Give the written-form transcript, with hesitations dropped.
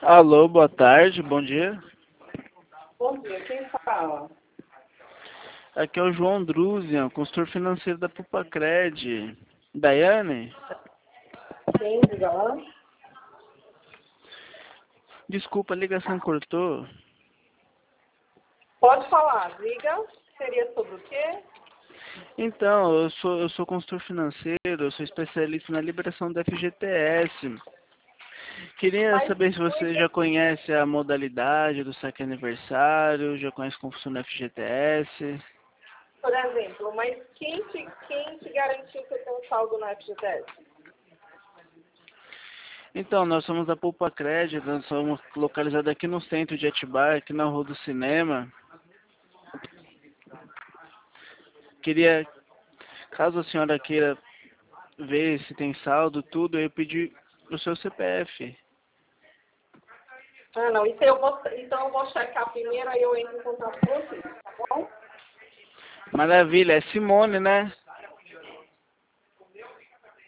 Alô, boa tarde, bom dia. Bom dia, quem fala? Aqui é o João Druzian, consultor financeiro da Pupacred. Daiane? Quem, diga lá? Desculpa, a ligação cortou. Pode falar, diga. Seria sobre o quê? Então, eu sou consultor financeiro, eu sou especialista na liberação do FGTS. Queria Mas, saber se você já conhece a modalidade do saque aniversário, já conhece como funciona o FGTS. por exemplo, quem te garantiu que eu tenho um saldo no FGTS? Então, nós somos da Pupacred, nós somos localizados aqui no centro de Atibaia, aqui na Rua do Cinema. Queria, caso a senhora queira ver se tem saldo, tudo, eu pedi o seu CPF. Ah, não, então eu vou checar primeiro, aí eu entro em contato com você, tá bom? Maravilha, é Simone, né?